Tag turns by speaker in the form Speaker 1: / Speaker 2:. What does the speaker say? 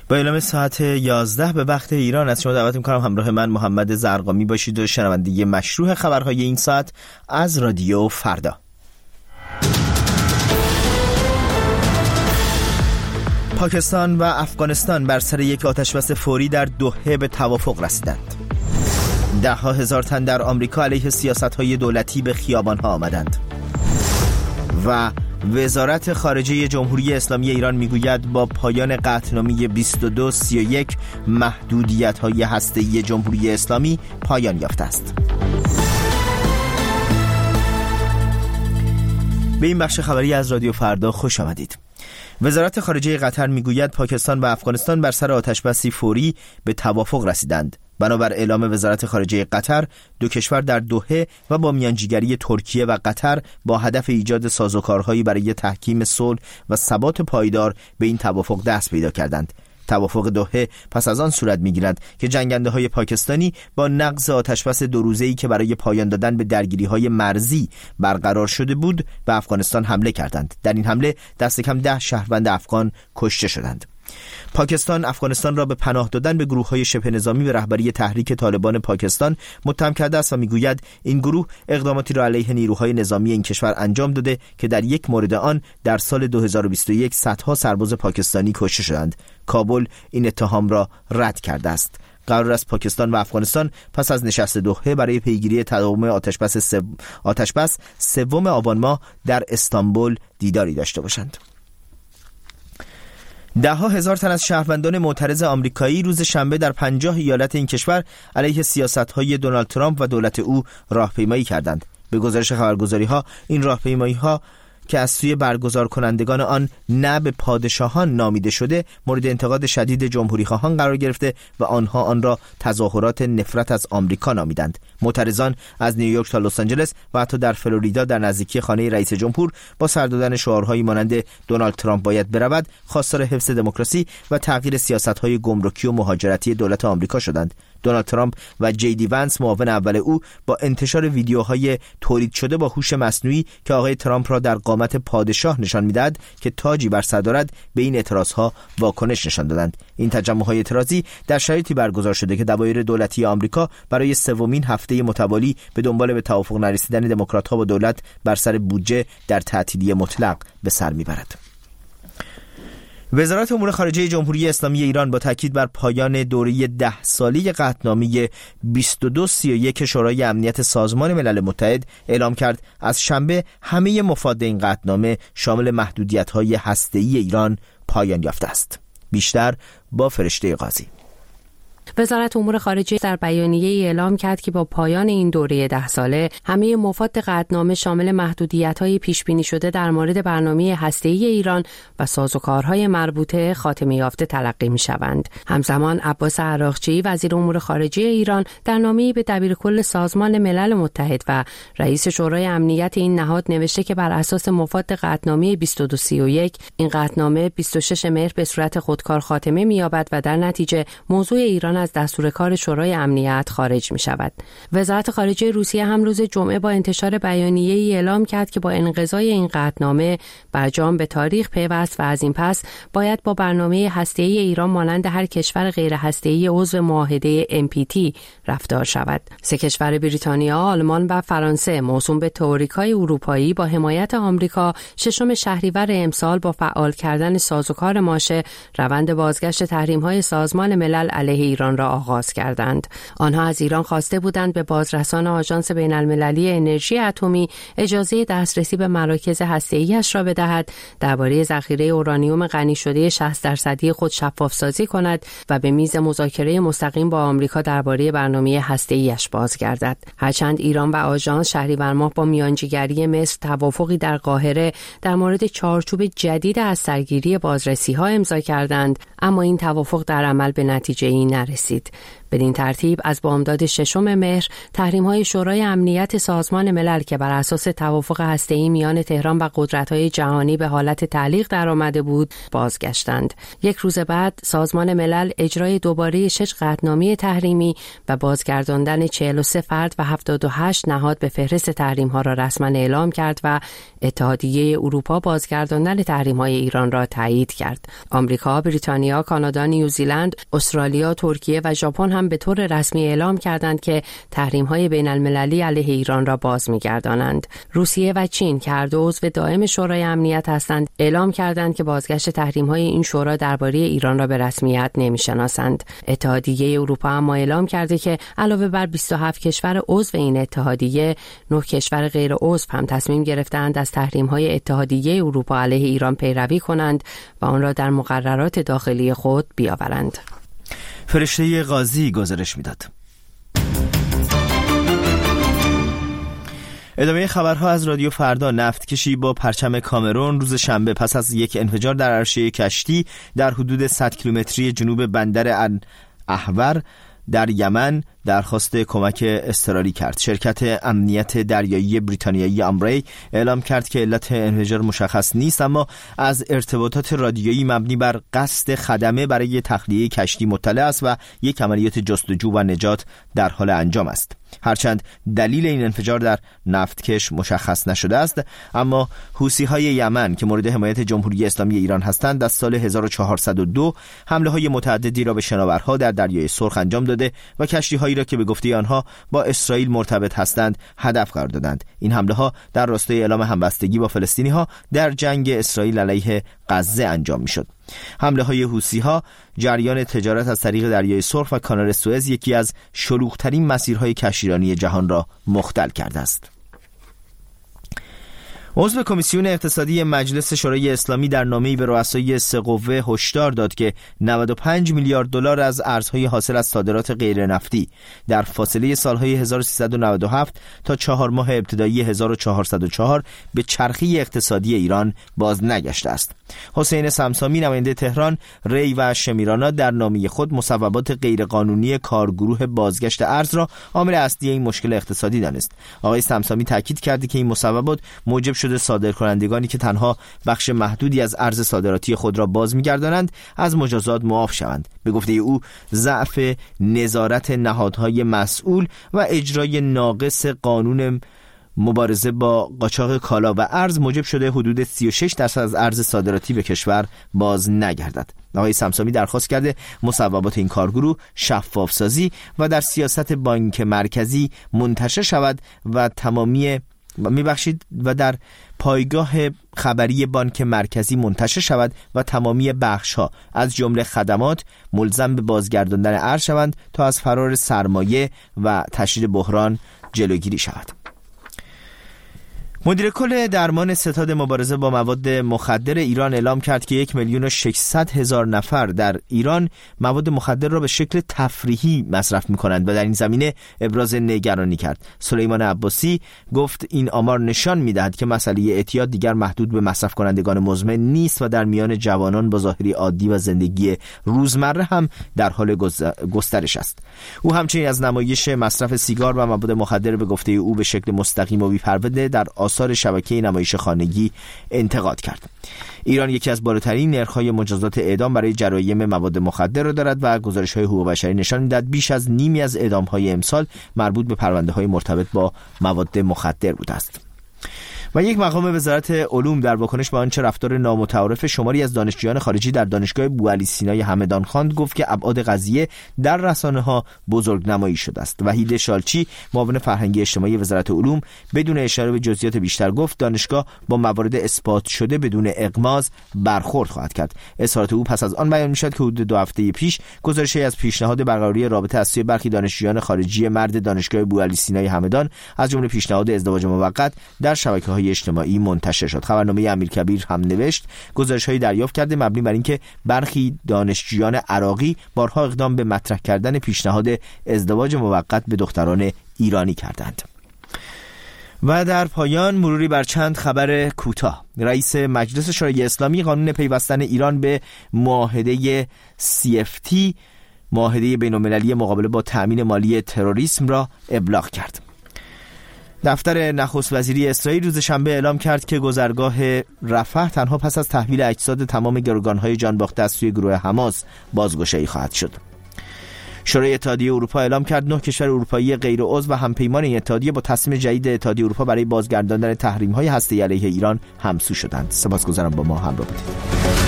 Speaker 1: با اعلام ساعت 11 به وقت ایران از شما دعوت می‌کنم همراه من محمد زرقامی باشید و شنونده مشروع خبرهای این ساعت از رادیو فردا. پاکستان و افغانستان بر سر یک آتشبس فوری در دوحه به توافق رسیدند. 10,000 تن در آمریکا علیه سیاست‌های دولتی به خیابان‌ها آمدند. و وزارت خارجه جمهوری اسلامی ایران میگوید با پایان قطعنامه 2231 محدودیت‌های هسته‌ای جمهوری اسلامی پایان یافته است. به این بخش خبری از رادیو فردا خوش آمدید. وزارت خارجه قطر میگوید پاکستان و افغانستان بر سر آتشبسی فوری به توافق رسیدند. بنابر اعلام وزارت خارجه قطر، دو کشور در دوحه و با میانجیگری ترکیه و قطر با هدف ایجاد سازوکارهایی برای تحکیم صلح و ثبات پایدار به این توافق دست پیدا کردند. توافق دوحه پس از آن صورت می‌گیرد که جنگنده‌های پاکستانی با نقض آتشبس 2 روزه‌ای که برای پایان دادن به درگیری‌های مرزی برقرار شده بود به افغانستان حمله کردند. در این حمله دست کم 10 شهروند افغان کشته شدند. پاکستان افغانستان را به پناه دادن به گروه‌های شبه نظامی به رهبری تحریک طالبان پاکستان متهم کرده است و میگوید این گروه اقداماتی را علیه نیروهای نظامی این کشور انجام داده که در یک مورد آن در سال 2021 صدها سرباز پاکستانی کشته شدند. کابل این اتهام را رد کرده است. قرار است پاکستان و افغانستان پس از نشست دوحه برای پیگیری تداوم آتشبس 3 آبان ماه در استانبول دیداری داشته باشند. 10,000 تن از شهروندان معترض آمریکایی روز شنبه در 50 ایالت این کشور علیه سیاست‌های دونالد ترامپ و دولت او راهپیمایی کردند. به گزارش خبرگزاری‌ها این راهپیمایی‌ها که از سوی برگزار کنندگان آن نه به پادشاهان نامیده شده مورد انتقاد شدید جمهوری‌خواهان قرار گرفته و آنها آن را تظاهرات نفرت از آمریکا نامیدند. معترضان از نیویورک تا لس آنجلس و حتی در فلوریدا در نزدیکی خانه رئیس جمهور با سر دادن شعارهایی مانند دونالد ترامپ باید برود خواستار حفظ دموکراسی و تغییر سیاست‌های گمرکی و مهاجرتی دولت آمریکا شدند. دونالد ترامپ و جی ونس معاون اول او با انتشار ویدیوهای تولید شده با هوش مصنوعی که آقای ترامپ را در قامت پادشاه نشان می‌دهد که تاجی بر سر دارد به این اعتراضها واکنش نشان دادند. این تجمع‌های اعتراضی در شرایطی برگزار شده که دبایر دولتی آمریکا برای 3مین هفته متوالی به دنبال به توافق نرسیدن دموکرات‌ها با دولت بر سر بودجه در تعطیلی مطلق به سر می‌برد. وزارت امور خارجه جمهوری اسلامی ایران با تاکید بر پایان دوره 10 ساله قطعنامه 2231 شورای امنیت سازمان ملل متحد اعلام کرد از شنبه همه مفاد این قطعنامه شامل محدودیت‌های هسته‌ای ایران پایان یافته است. بیشتر با فرشته قاضی.
Speaker 2: وزارت امور خارجه در بیانیه‌ای اعلام کرد که با پایان این دوره 10 ساله همه مفاد قطعنامه شامل محدودیت‌های پیش‌بینی شده در مورد برنامه هسته‌ای ایران و سازوکارهای مربوطه خاتمه یافته تلقی می‌شوند. همزمان عباس عراقچی وزیر امور خارجه ایران در نامه‌ای به دبیرکل سازمان ملل متحد و رئیس شورای امنیت این نهاد نوشته که بر اساس مفاد قطعنامه 2231 این قطعنامه 26 مهر به صورت خودکار خاتمه می‌یابد و در نتیجه موضوع ایران از دستور کار شورای امنیت خارج می شود. وزارت خارجه روسیه هم روز جمعه با انتشار بیانیه‌ای اعلام کرد که با انقضای این قطعنامه برجام به تاریخ پیوست و از این پس باید با برنامه هسته‌ای ایران مانند هر کشور غیر هسته‌ای عضو معاهده NPT رفتار شود. 3 کشور بریتانیا، آلمان و فرانسه موسوم به تئوریکای اروپایی با حمایت آمریکا 6 شهریور امسال با فعال کردن سازوکار ماشه روند بازگشت تحریم‌های سازمان ملل علیه ایران را آغاز کردند. آنها از ایران خواسته بودند به بازرسان آژانس بین‌المللی انرژی اتمی اجازه دسترسی به مراکز هسته‌ای‌اش را بدهد، درباره ذخیره اورانیوم غنی شده 60% خود شفاف‌سازی کند و به میز مذاکره مستقیم با آمریکا درباره برنامه هسته‌ای‌اش بازگردد. هرچند ایران و آژانس شهریور ماه با میانجیگری مصر توافقی در قاهره در مورد چارچوب جدید از سرگیری بازرسی‌ها امضا کردند، اما این توافق در عمل به نتیجه‌ای نرسید. بدین ترتیب از بامداد 6 مهر تحریم‌های شورای امنیت سازمان ملل که بر اساس توافق هسته‌ای میان تهران و قدرت‌های جهانی به حالت تعلیق درآمده بود بازگشتند. یک روز بعد سازمان ملل اجرای دوباره 6 قطعنامه تحریمی و بازگرداندن 43 فرد و 78 نهاد به فهرست تحریم‌ها را رسما اعلام کرد و اتحادیه اروپا بازگرداندن تحریم‌های ایران را تایید کرد. آمریکا، بریتانیا، کانادا، نیوزیلند، استرالیا، ترکیه و ژاپن هم به طور رسمی اعلام کردند که تحریم‌های بین‌المللی علیه ایران را باز می‌گردانند. روسیه و چین که هر دو عضو دائم شورای امنیت هستند، اعلام کردند که بازگشت تحریم‌های این شورا درباره ایران را به رسمیت نمی‌شناسند. اتحادیه اروپا هم اعلام کرده که علاوه بر 27 کشور عضو این اتحادیه، 9 کشور غیر عضو هم تصمیم گرفتند از تحریم‌های اتحادیه اروپا علیه ایران پیروی کنند و آن را در مقررات داخلی خود بیاورند.
Speaker 1: فرشته غازی گزارش میداد. ادامه خبرها از رادیو فردا. نفتکشی با پرچم کامرون روز شنبه پس از یک انفجار در عرشه کشتی در حدود 100 کیلومتری جنوب بندر احور در یمن درخواست کمک اضطراری کرد. شرکت امنیت دریایی بریتانیایی آمبری اعلام کرد که علت انفجار مشخص نیست، اما از ارتباطات رادیویی مبنی بر قصد خدمه برای تخلیه کشتی مطلع است و یک عملیات جستجو و نجات در حال انجام است. هرچند دلیل این انفجار در نفتکش مشخص نشده است، اما حوثی‌های یمن که مورد حمایت جمهوری اسلامی ایران هستند از سال 1402 حمله‌های متعددی را به شناورها در دریای سرخ انجام داده و کشتی‌هایی را که به گفته آنها با اسرائیل مرتبط هستند هدف قرار دادند. این حمله‌ها در راستای اعلام همبستگی با فلسطینی‌ها در جنگ اسرائیل علیه غزه انجام می‌شد. حمله‌های حوثی‌ها جریان تجارت از طریق دریای سرخ و کانال سوئز، یکی از شلوغ‌ترین مسیرهای کشتیرانی جهان را مختل کرده است. عضو کمیسیون اقتصادی مجلس شورای اسلامی در نامه‌ای به رؤسای سه قوه هشدار داد که 95 میلیارد دلار از ارزهای حاصل از صادرات غیر نفتی در فاصله سالهای 1397 تا 4 ماه ابتدایی 1404 به چرخه اقتصادی ایران باز نگشته است. حسین سمسامی نماینده تهران، ری و شمیرانا در نامه خود مصوبات غیرقانونی کارگروه بازگشت ارز را عامل اصلی این مشکل اقتصادی دانست. آقای سمسامی تاکید کرد که این مصوبات موجب شده صادرکنندگانی که تنها بخش محدودی از ارز صادراتی خود را باز می‌گردانند از مجازات معاف شوند. به گفته او ضعف نظارت نهادهای مسئول و اجرای ناقص قانون مبارزه با قاچاق کالا و ارز موجب شده حدود 36% از ارز صادراتی به کشور باز نگردد. آقای سمسامی درخواست کرده مصوبات این کارگروه شفاف سازی و در سیاست بانک مرکزی منتشر شود و در پایگاه خبری بانک مرکزی منتشر شود و تمامی بخش‌ها از جمله خدمات ملزم به بازگرداندن ارز شوند تا از فرار سرمایه و تشدید بحران جلوگیری شود. مدیر کل درمان ستاد مبارزه با مواد مخدر ایران اعلام کرد که 1,600,000 نفر در ایران مواد مخدر را به شکل تفریحی مصرف می‌کنند و در این زمینه ابراز نگرانی کرد. سلیمان عباسی گفت این آمار نشان می‌دهد که مسئله اعتیاد دیگر محدود به مصرف کنندگان مزمن نیست و در میان جوانان با ظاهری عادی و زندگی روزمره هم در حال گسترش است. او همچنین از نمایش مصرف سیگار و مواد مخدر به گفته او به شکل مستقیم و بی‌پرده در آثار شبکه نمایش خانگی انتقاد کرد. ایران یکی از بالاترین نرخ‌های مجازات اعدام برای جرایم مواد مخدر را دارد و گزارش‌های حقوق بشری نشان می‌دهد بیش از نیمی از اعدام‌های امسال مربوط به پرونده‌های مرتبط با مواد مخدر بوده است. و یک مقام وزارت علوم در واکنش به آنچه رفتار نامتعارف شماری از دانشجویان خارجی در دانشگاه بوعلی سینای همدان خواند گفت که ابعاد قضیه در رسانه‌ها بزرگنمایی شده است. وحید شالچی معاون فرهنگی اجتماعی وزارت علوم بدون اشاره به جزئیات بیشتر گفت دانشگاه با موارد اثبات شده بدون اغماض برخورد خواهد کرد. اظهارات او پس از آن بیان می‌شود که حدود 2 هفته پیش گزارشی از پیشنهاد برقراری رابطه از سوی برخی دانشجویان خارجی مرد دانشگاه بوعلی سینای همدان از جمله پیشنهاد ازدواج موقت در شبکه‌های اجتماعی منتشر شد. خبرنامه امیرکبیر هم نوشت گزارش‌هایی دریافت کرده مبنی بر اینکه برخی دانشجویان عراقی بارها اقدام به مطرح کردن پیشنهاد ازدواج موقت به دختران ایرانی کردند. و در پایان مروری بر چند خبر کوتاه. رئیس مجلس شورای اسلامی قانون پیوستن ایران به معاهده CFT معاهده بین‌المللی مقابله با تأمین مالی تروریسم را ابلاغ کرد. دفتر نخست وزیری اسرائیل روز شنبه اعلام کرد که گذرگاه رفح تنها پس از تحویل اجساد تمام گروگان‌های جانباخته از سوی گروه حماس بازگشایی خواهد شد. شورای اتحادیه اروپا اعلام کرد 9 کشور اروپایی غیر عضو و همپیمان این اتحادیه با تصمیم جدید اتحادیه اروپا برای بازگرداندن تحریم‌های هسته‌ای علیه ایران همسو شدند. سپاسگزارم با ما همراه بودید.